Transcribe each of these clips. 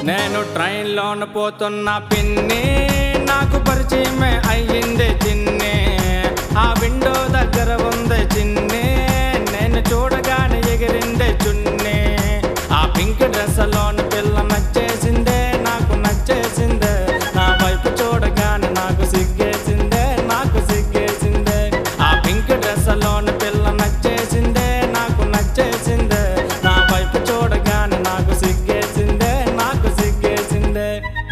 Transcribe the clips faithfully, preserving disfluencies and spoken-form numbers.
నేను ట్రైన్ లోన పోతున్న పిన్ని నాకు పరిచయమే అయ్యింది చిన్ని. ఆ విండో దగ్గర ఉంది చిన్ని, నేను చూడగానే ఎగిరిందే చున్ని. ఆ పింక్ డ్రెస్ లోన పిల్ల నచ్చేసిందే, నాకు నచ్చేసిందే. నా వైపు చూడగానే నాకు సిగ్గేసిందే, నాకు సిగ్గేసిందే. ఆ పింక్ డ్రెస్ లోన పిల్ల నచ్చేసిందే, నాకు నచ్చేసిందే. నా వైపు చూడగానే నాకు సిగ్గేసిందే, నాకు సిగ్గేసిందే.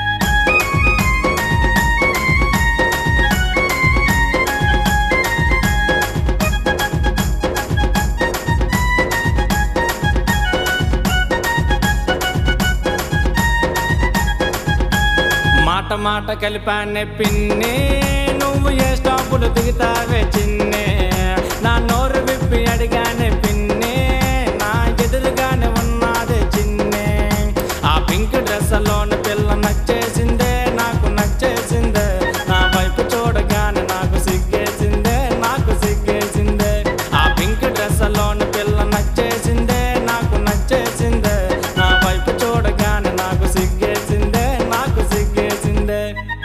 మాట మాట కలిపానే పిన్ని, నువ్వు ఏ స్టాపులు దిగుతావే చిన్ని. నా నోరు విప్పి అడిగానే పిన్ని, నా ఎదురుగానే ఉన్నదే చిన్ని. ఆ పింక్ డ్రెస్ లోని పిల్ల నచ్చేసిందే, నాకు నచ్చేసిందే. నా వైపు చూడగానే నాకు సిగ్గేసిందే, నాకు సిగ్గేసిందే. ఆ పింక్ డ్రెస్ లోని పిల్ల నచ్చేసిందే, నాకు నచ్చేసిందే. నా వైపు చూడగానే నాకు సిగ్గేసిందే, నాకు సిగ్గేసిందే.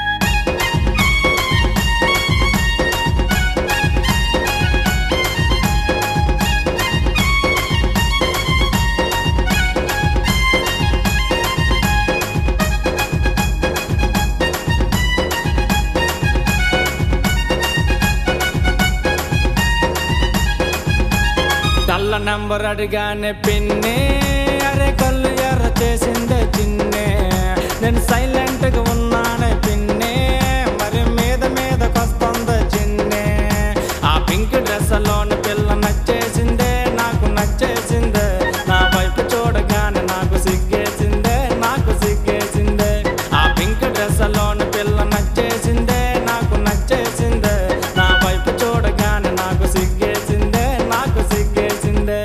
కళ్ళ నెంబర్ అడిగానే పిన్ని, అరే కళ్ళు ఎర్ర చేసిందే చిన్ని. నేను సైలెంట్ గా ఉన్నానే పిన్ని, మరి మీద మీదకొస్తుంది చిన్ని. ఆ పింక్ డ్రెస్ లోని పిల్ల నచ్చేసిందే, నాకు నచ్చేసిందే. నా వైపు చూడగానే నాకు సిగ్గేసిందే, నాకు సిగ్గేసిందే. ఆ పింక్ డ్రెస్ లోని పిల్ల నచ్చేసిందే, నాకు నచ్చేసిందే. నా వైపు చూడగానే నాకు సిగ్గేసిందే, నాకు సిగ్గేసిందే.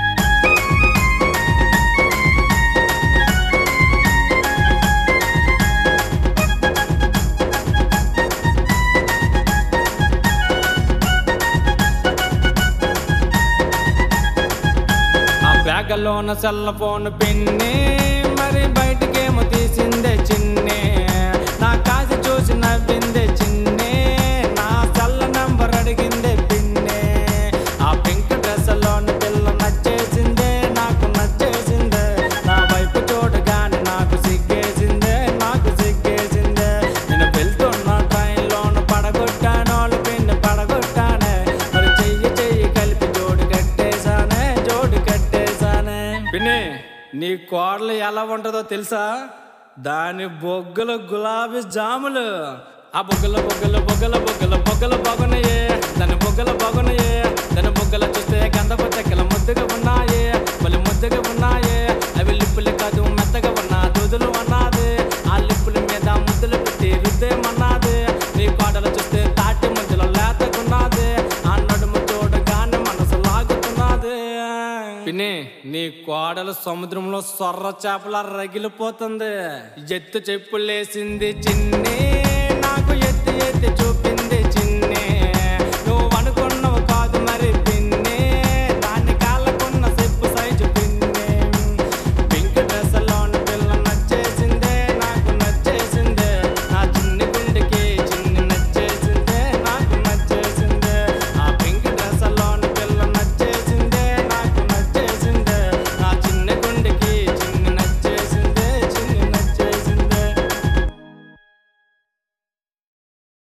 ఆ బ్యాగలోన సెల్ ఫోన్ పిన్ని, మరి బయటకేమో తీసిందే చిన్ని. నా కాసి చూసి నవ్విందే చిన్ని, నా సెల్ నంబర్ అడిగిందే పిన్ని. ఆ పింక్ డ్రెస్ లోని పిల్ల నచ్చేసిందే, నాకు నచ్చేసిందే. నా వైపు చూడగానే నాకు సిగ్గేసిందే, నాకు సిగ్గేసిందే. నేను వెళ్తున్న ట్రైన్ లోన పడగొట్టానోళ్ళు పిన్ని పడగొట్టానే. మరి చెయ్యి చెయ్యి కలిపి జోడు కట్టేశానే, జోడు కట్టేశానే. పిన్ని, నీ కోడలు ఎలా ఉంటుందో తెలుసా? దాని బొగ్గల గులాబీ జాములు. ఆ బొగ్గల బొగ్గల బొగ్గల బొగ్గల బొగ్గల బాగున్నాయే, దాని బొగ్గల బాగున్నాయే. దాని బొగ్గల చూస్తే గంధపు చెక్కల ముద్దుగా ఉన్నాయే, మళ్ళీ ముద్దుగా ఉన్నాయే. అవి లిప్పులు కాదు మెత్తగా ఉన్నా దూదులు అన్నాది. ఆ లిప్పుల మీద ముద్దులు పెట్టి రుద్దేమన్నాది. నీ కోడలు చూస్తే తాటి ముద్దులో లేతకున్నది. ఆ నడుము చూడగానే మనసు లాగుతున్నది. పిన్ని, నీ కోడలు సముద్రంలో సొర్ర చేపల రగిలిపోతుంది. ఎత్తు చెప్పులేసింది చిన్ని, నాకు ఎత్తి ఎత్తి